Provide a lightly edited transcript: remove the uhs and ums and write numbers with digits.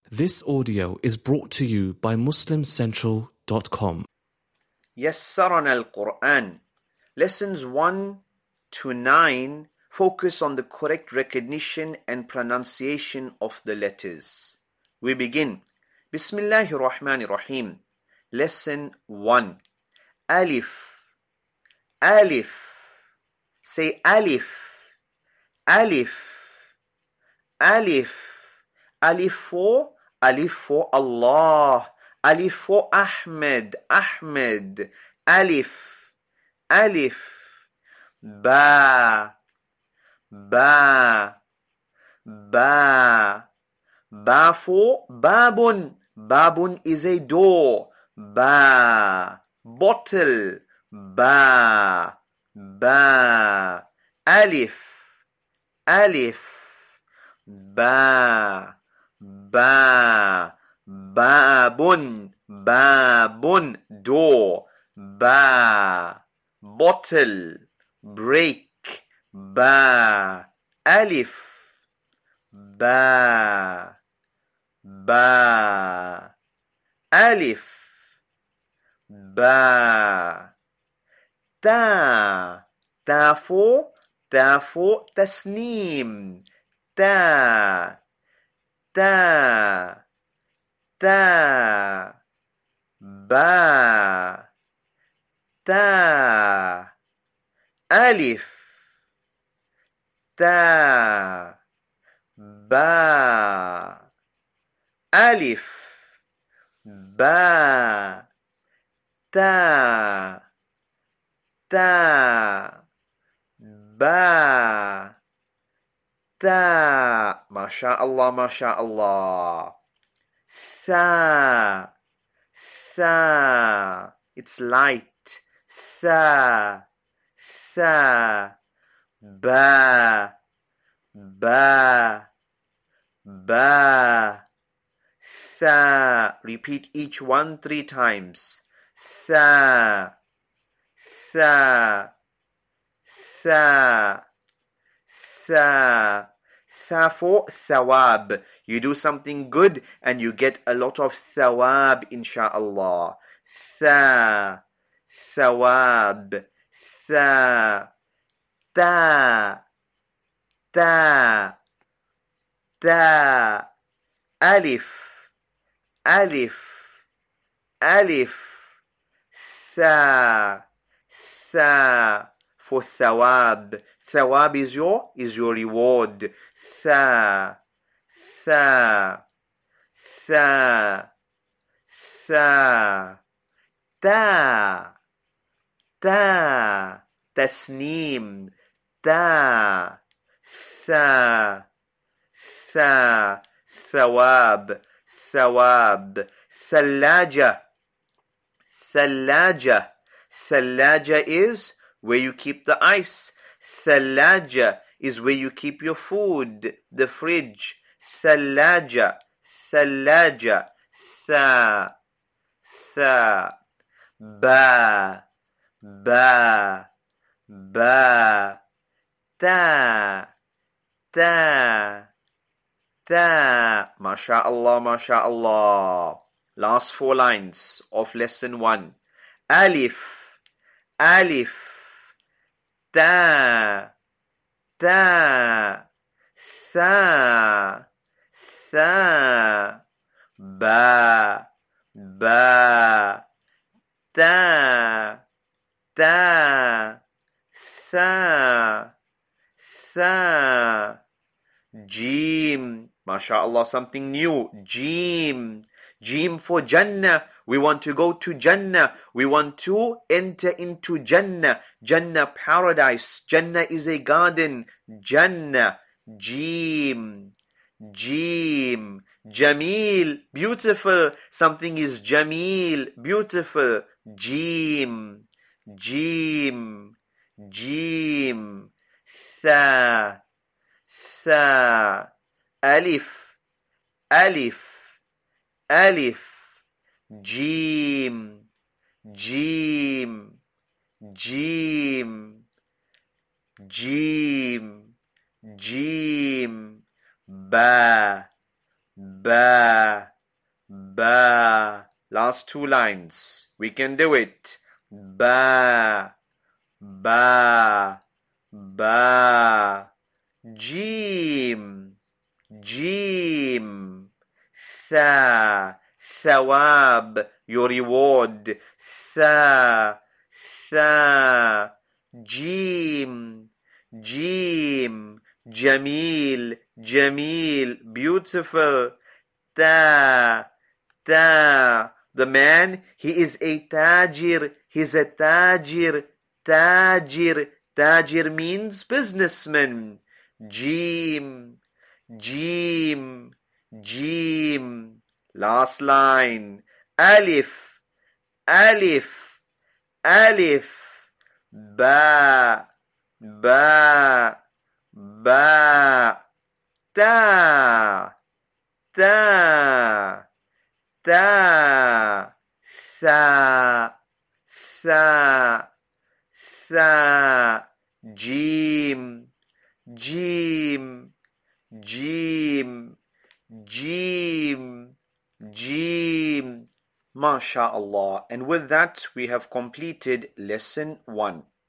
This audio is brought to you by MuslimCentral.com. يسرنا القرآن. Lessons 1 to 9 focus on the correct recognition and pronunciation of the letters. We begin. Bismillahir Rahmanir Rahim. Lesson 1. Alif. Alif. Say alif. Alif. Alif. Alif for Allah. Alif for Ahmed. Ahmed. Alif. Alif. Ba. Ba. Ba. Ba for Babun. Babun is a door. Ba. Bottle. Ba. Ba. Alif. Alif. Ba. Ba. Babun. Babun. Door. Ba. Bottle. Break. Ba. Alif. Ba. Ba. Alif. Ba. Ta. Ta for tasneem. Ta. Ta. Ta. Ba. Ta. Alif. Ta. Ba. Alif. Ba. Ta. Ta. Ba. Ta. MashaAllah, MashaAllah. Tha. Tha. It's light. Tha. Tha. Ba. Ba. Ba. Tha. Repeat each one 3 times. Tha. Tha. Tha. Tha. Tha for thawab. You do something good and you get a lot of thawab, insha'Allah. Tha. Thawab. Tha. Ta. Ta. Ta. Alif. Alif. Alif. Tha. Tha. For thawab. Thawab is your reward. Tha. Tha. Tha. Tha. Ta. Ta. Tasneem. Ta. Tha. Tha. Thawab. Thawab. Thallaja. Thallaja. Thallaja is where you keep the ice. Thallaja is where you keep your food, the fridge. Thallaja. Thallaja. Tha. Tha. Ba. Ba. Ba. Ta. Ta. Ta. MashaAllah, MashaAllah. Last 4 lines of lesson 1. Alif. Alif. Ta. Ta. Tha. Tha. Ba. Ba. Ta. Ta. Tha. Tha. Jim. MashaAllah, something new. Jim. Jim for Jannah. We want to go to Jannah. We want to enter into Jannah. Jannah, paradise. Jannah is a garden. Jannah. Jim. Jim. Jameel. Beautiful. Something is Jameel. Beautiful. Jim. Jim. Jim. Tha. Tha. Alif. Alif. Alif. Jim. Jim. Jim. Jim. Jim. Ba. ba, ba. Last two lines. We can do it. Ba, ba, ba. Jim, jim. Tha, thawab, your reward. Tha, tha. Jim, jim. Jamil, jamil, beautiful. Ta, ta. The man, he is a tajir. He's a tajir. Tajir. Tajir means businessman. Jim, jim, jim. Last line. Alif, alif, alif. Ba, ba, ba. Ta, ta, ta. Tha, tha, tha. Jim, jim, jim, jim, jim. MashaAllah. And with that, we have completed lesson 1.